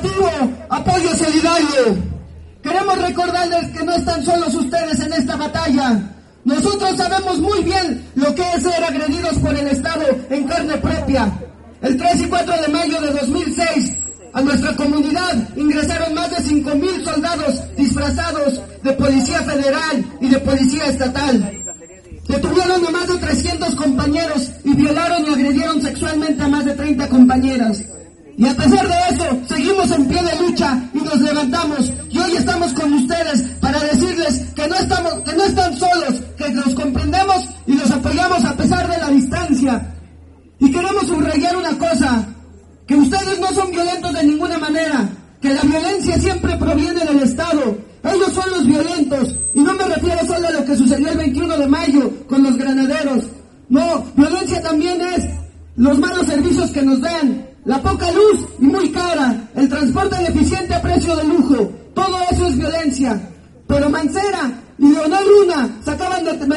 operativo Apoyo Solidario. Queremos recordarles que no están solos ustedes en esta batalla. Nosotros sabemos muy bien lo que es ser agredidos por el Estado en carne propia. El 3 y 4 de mayo de 2006, a nuestra comunidad ingresaron más de 5,000 soldados disfrazados de Policía Federal y de Policía Estatal. Detuvieron a más de 300 compañeros y violaron y agredieron sexualmente a más de 30 compañeras. Y a pesar de eso, seguimos en pie de lucha y nos levantamos. Y hoy estamos con ustedes para decirles que no están solos, que los comprendemos y los apoyamos a pesar de la distancia. Y queremos subrayar una cosa, que ustedes no son violentos de ninguna manera, que la violencia siempre proviene del Estado. Ellos son los violentos, y no me refiero solo a lo que sucedió el 21 de mayo con los granaderos. No, violencia también es los malos servicios que nos dan, la poca luz y muy cara, el transporte ineficiente a precio de lujo. Todo eso es violencia. Pero Mancera y Leonel Luna se acaban de